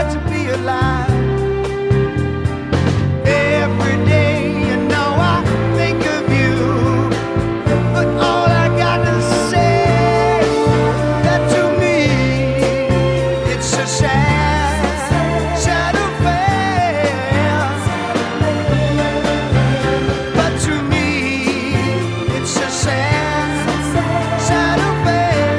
to be alive. Every day, you know I think of you, but all I got to say that to me it's a sad, sad affair. But to me it's a sad, sad affair.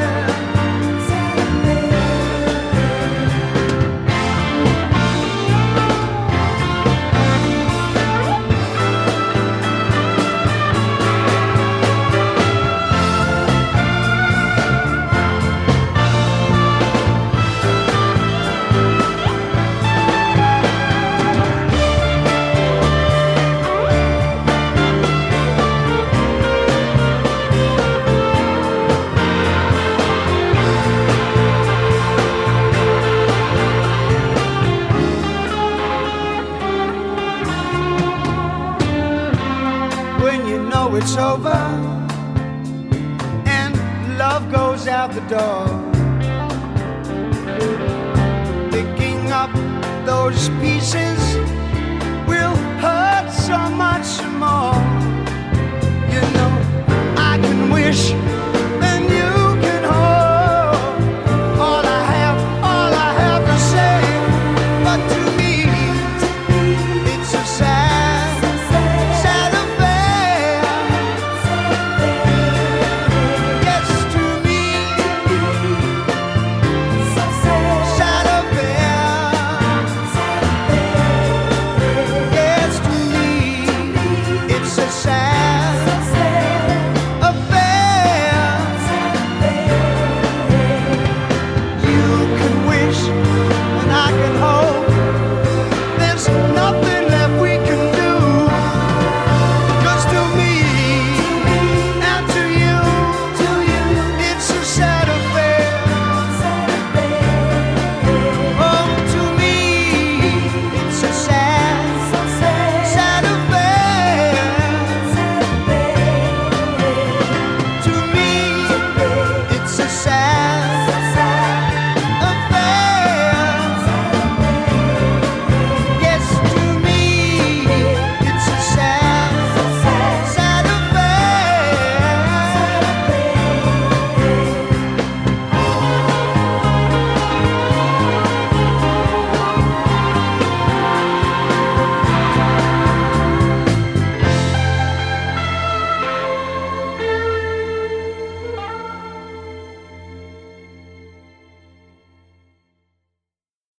When you know it's over and love goes out the door, picking up those pieces